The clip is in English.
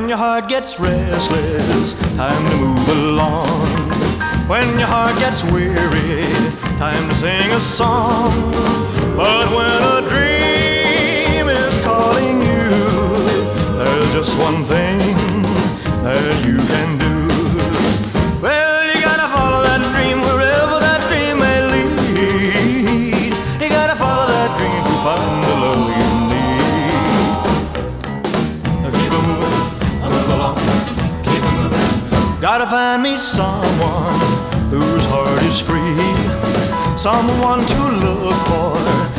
When your heart gets restless, time to move along. When your heart gets weary, time to sing a song. But when a dream is calling you, there's just one thing that you can do. Well, you gotta follow that dream wherever that dream may lead. You gotta follow that dream to find the love you need. Now keep it moving, move along, keep it moving. Gotta find me someone whose heart is free, someone to look for